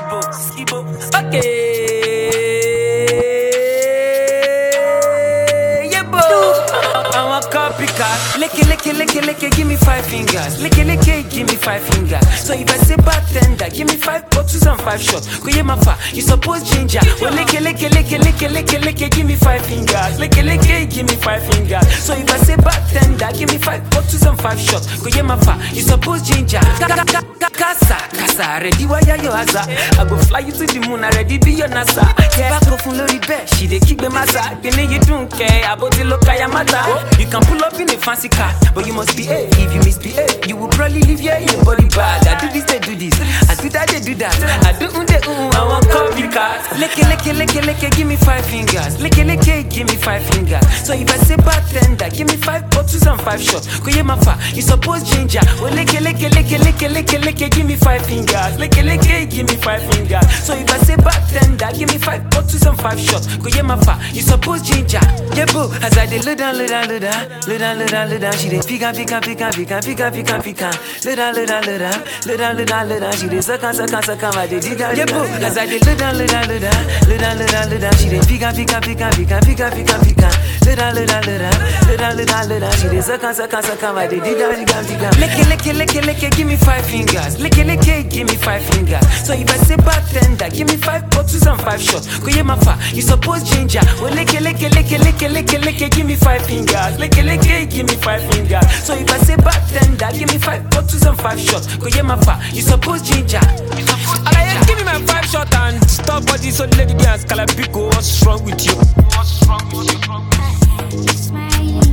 skibo. Okay. Yeah, bo. I'm a copycat. Licky, give me 5 fingers. Licky, give me 5 fingers. So if I say bartender, give me 5 bottles and 5 shots. Go yeah, my fa, you suppose ginger. Well, licky, give me 5 fingers. Licky, give me 5 fingers. So if I say bartender, give me 5 bottles and 5 shots. Go yeah, my fa, you suppose ginger. Casa, ready wire your asa. I go fly you to the moon, I ready be your NASA. Yeah, back off on Lori Bear, she dey kick the massa. Then you don't care about the local yamata. You can pull up in a fancy car, but you must behave. If you misbehave, you will probably leave your body bad. I do this, they do this. I do that, they do that. I do I want copycat. Licky, give me 5 fingers. Licky, give me 5 fingers. So if I say bartender, give me 5 bottles and 5 shots. Go yeah, my fa, you suppose ginger. Well, licky, give me 5 fingers. Licky, give me 5 fingers. So if I say bartender, give me 5 bottles and 5 shots. Go yeah, my fa, you suppose ginger. Yeah, boo, as I did look down. She did pick up. Look down. She did suck. I did dig out. Yeah, boo, as I did look down. She did pick up. Look down. She did suck. I did dig out. Licky, give me 5 fingers. Licky, give me 5 fingers. So if I say bartender, give me 5 bottles and 5 shots. Go yeah, my fa, you suppose ginger. Well, licky, give me 5 fingers. Licky, give me 5 fingers. So if I say bartender, give me 5 bottles and 5 shots. Go yeah, my fa, you suppose ginger. Alright, give me my 5 shot and stop body so lady dance. Calabiko, what's wrong with you? Smiling.